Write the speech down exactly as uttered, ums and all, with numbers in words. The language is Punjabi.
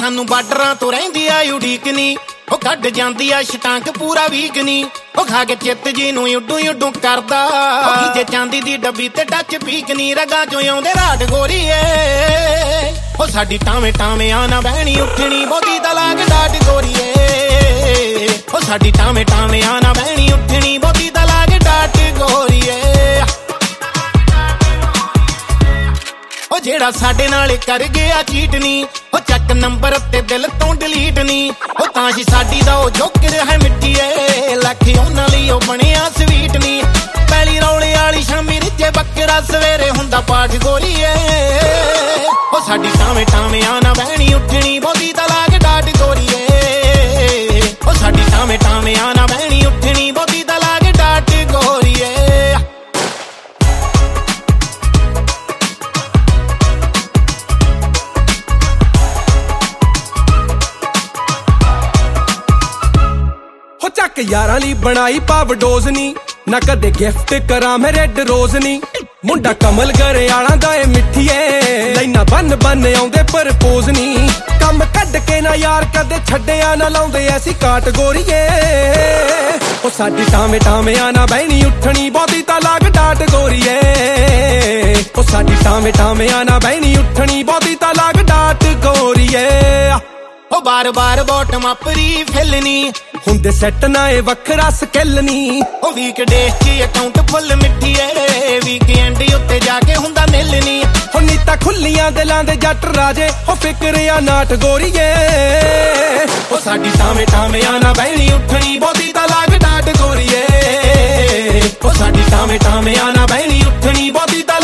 ਸਾਨੂੰ ਬਾਰਡਰਾਂ ਤੋਂ ਰਹਿੰਦੀ ਆ ਉਡੀਕ ਨੀ ਉਹ ਕੱਢ ਜਾਂਦੀ ਆ ਸ਼ਟਾਂਕ ਪੂਰਾ ਵੀਕ ਨੀ ਉਹ ਖਾ ਕੇ ਚਿੱਤ ਜੀ ਨੂੰ ਉੱਡੂ ਉੱਡੂ ਕਰਦਾ ਉਹ ਜੇ ਚਾਂਦੀ ਦੀ ਡੱਬੀ ਤੇ ਟੱਚ ਪੀਕ ਨੀ ਰਗਾਂ ਚੋਂ ਆਉਂਦੇ ਰਾਟ ਗੋਰੀਏ ਉਹ ਸਾਡੀ ਟਾਵੇਂ ਟਾਵੇਂ ਆ ਨਾ ਬਹਿਣੀ ਉੱਠਣੀ ਬਹੁਤੀ ਦਾ ਲਾਗ ਡਾਟ ਗੋਰੀਏ ਉਹ ਸਾਡੀ ਟਾਵੇਂ ਟਾਵੇਂ ਆ ਨਾ ਬਹਿਣੀ ਉੱਠਣੀ ਬਹੁਤੀ ਦਾ ਲਾਗ ਡਾਟ ਗੋਰੀਏ ਉਹ ਜਿਹੜਾ ਸਾਡੇ ਨਾਲ ਕਰ ਗਿਆ ਚੀਟ ਨੀ ਉਹ ਚੱਕ ਨੰਬਰ ਤੇ ਦਿਲ ਤੋਂ ਡਿਲੀਟ ਨੀ ਉਹ ਤਾਂ ਜੀ ਸਾਡੀ ਦਾ ਉਹ ਜੋਕਰ ਹੈ ਮਿੱਟੀਏ ਲੱਖ ਉਹਨਾਂ ਲਈ ਉਹ ਬਣਿਆ ਸਵੀਟ ਨੀ ਪਹਿਲੀ ਰੌਲੇ ਵਾਲੀ ਸ਼ਾਮੀ ਰਿੱਜੇ ਬੱਕਰਾ ਸਵੇਰੇ ਹੁੰਦਾ ਪਾਠ ਗੋਰੀਏ ਉਹ ਸਾਡੀ ਟਾਵੇਂ ਟਾਵੇਂ ਆ ਨਾ ਬਹਿਣੀ ਉੱਠਣੀ ਬਹੁਤੀ ਦਾ ਲਾਗ ਡਾਟ ਗੋਰੀਏ ਉਹ ਸਾਡੀ ਟਾਵੇਂ ਟਾਵੇਂ ਆ ਨਾ ਬਹਿਣੀ ਉੱਠਣੀ ਬਹੁਤੀ ਦਾ ਲਾਗ ਡਾਟ ਗੋਰੀਏ ਚੱਕ ਯਾਰਾਂ ਲਈ ਬਣਾਈ ਪਾਵ ਡੋਜ਼ ਨੀ ਨਾ ਕਦੇ ਗਿਫਟ ਕਰਾਂ ਮੈਂ ਰੈੱਡ ਰੋਜ਼ ਨੀ ਮੁੰਡਾ ਕਮਲ ਗਰੇਆਲਾਂ ਦਾ ਏ ਮਿੱਠੀਏ ਲਾਈਨਾ ਬੰਨ ਬੰਨ ਆਉਂਦੇ ਪ੍ਰਪੋਜ਼ ਨੀ ਕੰਮ ਕੱਢ ਕੇ ਨਾ ਯਾਰ ਕਦੇ ਛੱਡਿਆ ਨਾ ਲਾਉਂਦੇ ਐਸੀ ਕਾਟਗੋਰੀਏ ਉਹ ਸਾਡੀ ਟਾਵੇਂ ਟਾਵੇਂ ਆ ਨਾ ਬਹਿਣੀ ਉੱਠਣੀ ਬਹੁਤੀ ਤਾਂ ਲਾਗ ਡਾਟ ਗੋਰੀਏ ਉਹ ਸਾਡੀ ਟਾਵੇਂ ਟਾਵੇਂ ਆ ਨਾ ਬਹਿਣੀ ਉੱਠਣੀ ਬਹੁਤੀ ਤਾਂ ਲਾਗ ਡਾਟ ਗੋਰੀਏ ਉਹ ਬਾਰ ਬਾਰ ਬੋਟਮ ਅਪ ਰੀ ਫਿਲਨੀ ਹੁੰਦੇ ਸੈੱਟ ਨਾ ਇਹ ਵੱਖਰਾ ਸਕਿੱਲ ਨੀ ਉਹ ਵੀਕ ਡੇ ਚ ਅਕਾਊਂਟ ਫੁੱਲ ਮਿੱਠੀਏ ਵੀਕਐਂਡ ਉੱਤੇ ਜਾ ਕੇ ਹੁੰਦਾ ਮਿਲ ਨੀ ਹੁਣ ਨੀਤਾ ਖੁੱਲੀਆਂ ਦਿਲਾਂ ਦੇ ਜੱਟ ਰਾਜੇ ਉਹ ਫਿਕਰ ਆ ਨਾਟ ਗੋਰੀਏ ਉਹ ਸਾਡੀ ਟਾਵੇਂ ਟਾਵੇਂ ਆ ਨਾ ਬਹਿਣੀ ਉੱਠਣੀ ਬਹੁਤੀ ਤਾਂ ਲਾਗ ਡਾਟ ਗੋਰੀਏ ਉਹ ਸਾਡੀ ਟਾਵੇਂ ਟਾਵੇਂ ਆ ਨਾ ਬਹਿਣੀ ਉੱਠਣੀ ਬਹੁਤੀ